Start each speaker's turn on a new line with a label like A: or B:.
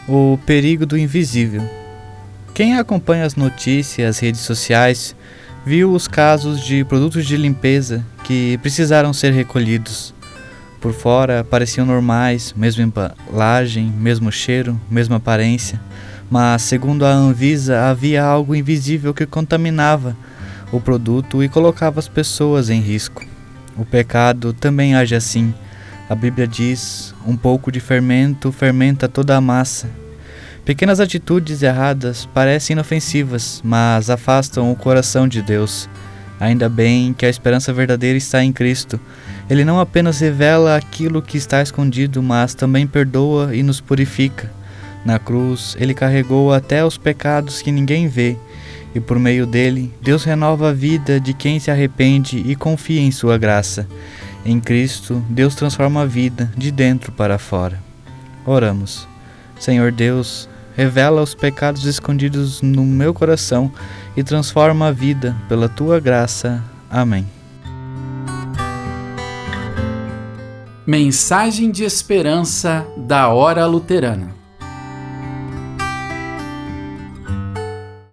A: O perigo do invisível. Quem acompanha as notícias, as redes sociais, viu os casos de produtos de limpeza que precisaram ser recolhidos. Por fora pareciam normais, mesma embalagem, mesmo cheiro, mesma aparência, mas segundo a Anvisa havia algo invisível que contaminava o produto e colocava as pessoas em risco. O pecado também age assim. A Bíblia diz: um pouco de fermento fermenta toda a massa. Pequenas atitudes erradas parecem inofensivas, mas afastam o coração de Deus. Ainda bem que a esperança verdadeira está em Cristo. Ele não apenas revela aquilo que está escondido, mas também perdoa e nos purifica. Na cruz, Ele carregou até os pecados que ninguém vê, e por meio dele, Deus renova a vida de quem se arrepende e confia em sua graça. Em Cristo, Deus transforma a vida de dentro para fora. Oramos. Senhor Deus, revela os pecados escondidos no meu coração e transforma a vida pela tua graça. Amém.
B: Mensagem de esperança da Hora Luterana.